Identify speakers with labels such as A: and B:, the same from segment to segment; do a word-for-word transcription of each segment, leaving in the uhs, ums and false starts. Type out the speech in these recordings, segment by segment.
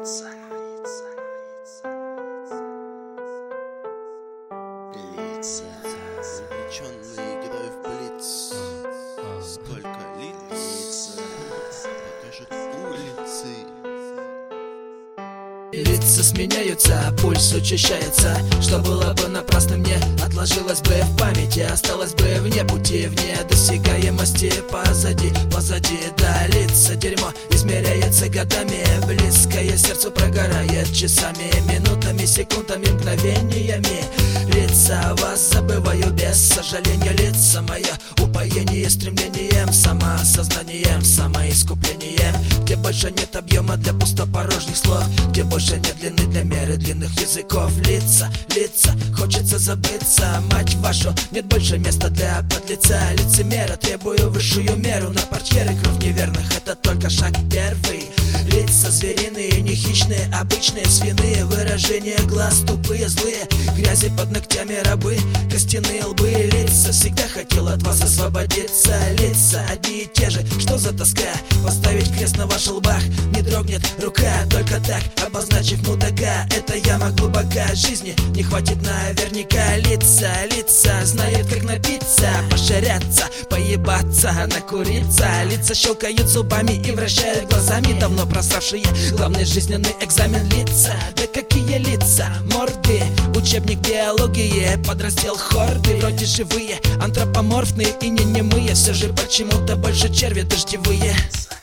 A: лица, лица,
B: увлеченные игрой в блиц. Сколько лиц покажут улицы.
C: Лица сменяются, пульс учащается. Что было бы напрасно, мне отложилось бы в памяти. Осталось бы вне пути, вне досягаемости. Позади, позади, да, лица. Дерьмо измеряется годами. Близкое сердцу прогорает часами, минутами, секундами, мгновениями. Лица вас забываю без сожаления. Лица мое упоение стремлением, самоосознанием, самоискуплением. Где больше нет объема для пустопорожних слов, где больше нет длины для меры длинных языков. Лица, лица, хочется забыться. Мать вашу, нет больше места для подлеца. Лицемера, требую высшую меру. На портьеры кровь неверных, это только шаг первый. Лица звериные, не хищные, обычные, свиные. Выражения глаз тупые, злые, грязи под ногтями рабы, костяные лбы. Лица, всегда хотел от вас освободиться. Лица одни и те же, что за тоска? Поставить крест на ваших лбах, не дрогнет рука. Только так, обозначив мудака, это яма глубока. Жизни не хватит наверняка. Лица, лица, знают как напиться, поширяться, поебаться, накуриться. Лица щелкают зубами и вращают глазами, давно просравшие главный жизненный экзамен. Лица, да какие лица? Морды, учебник биологии, подраздел хорды. Вроде живые, антропоморфные и не немые. Все же почему-то больше черви дождевые.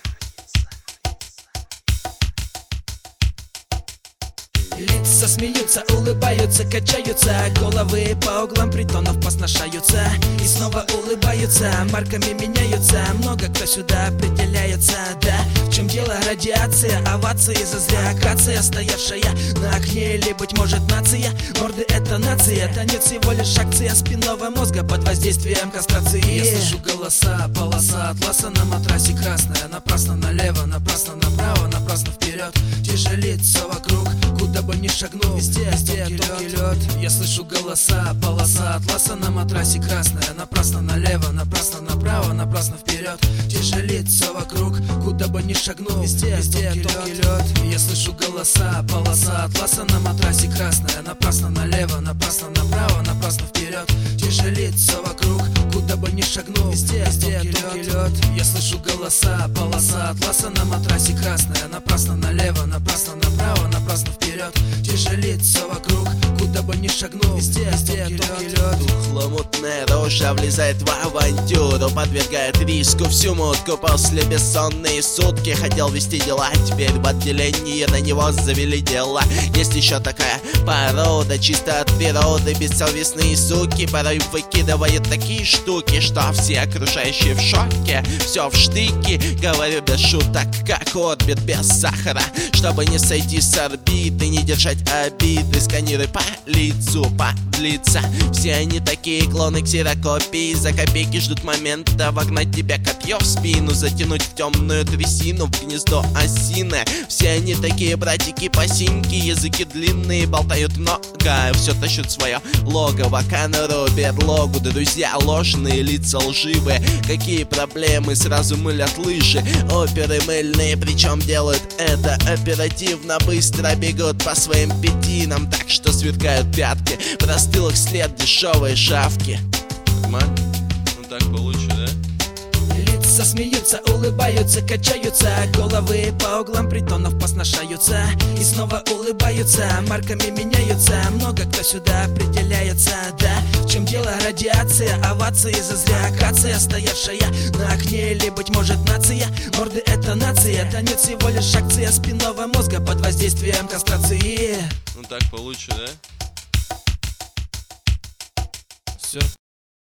C: Лица смеются, улыбаются, качаются, головы по углам притонов посношаются и снова улыбаются, марками меняются. Много кто сюда определяется, да. В чем дело? Радиация, овации зазря. Акация, стоявшая на окне, или, быть может, нация. Морды — это нация, танец всего лишь акция спинного мозга под воздействием кастрации. Я слышу голоса, полоса атласа на матрасе красная. Напрасно налево, напрасно направо, напрасно вперед. Тяжелит все вокруг, куда бы ни шагнул, везде, везде тонкий лед. Я слышу голоса, полоса атласа на матрасе красная. Напрасно налево, напрасно направо, напрасно вперед. Тяжелит все вокруг, куда бы ни шагнул, везде, везде тонкий лед. Я слышу голоса, полоса атласа на матрасе красная. Напрасно налево, напрасно направо, напрасно вперед. Тяжелит все вокруг, куда бы ни шагнул, везде, везде тонкий лед. Я слышу голоса, полоса атласа на матрасе красная. Напрасно налево, напрасно направо, напрасно вперед. Тяжелит все вокруг, куда бы ни шагнул, везде, везде тонкий лед.
B: Тухломутная рожа влезает в авантюру, подвергает риску всю мутку. После бессонные сутки хотел вести дела, теперь в отделении на него завели дела. Есть еще такая порода, чисто от природы, бессовестные суки. Порой выкидывают такие штуки, что все окружающие в шоке. Все в штыки, говорю без шуток, как орбит без сахара. Чтобы не сойти с орбиты, не держать обиды, сканируй по лицу, подлица. Все они такие клоны ксерокопии, за копейки ждут момента вогнать тебя копье в спину, затянуть в темную трясину, в гнездо осиное. Все они такие братики-пасеньки, языки длинные, болтают много, все тащут свое логово, конуру, берлогу. Друзья ложные, лица лживые, какие проблемы, сразу мылят лыжи. Оперы мыльные, причем делают это оперативно, быстро бегут по своим пятинам, так что сверкают пятки, простыл их след дешевые шавки. Нормально? Ну так получше, да?
C: Лица смеются, улыбаются, качаются, головы по углам притонов посношаются и снова улыбаются, марками меняются. Много кто сюда определяется, да. В чем дело? Радиация, овации зазря. Акация, стоявшая на окне, или, быть может, нация. Морды — это нация, танец всего лишь акция спинного мозга под воздействием кастрации.
B: Ну так получше, да?
C: Все.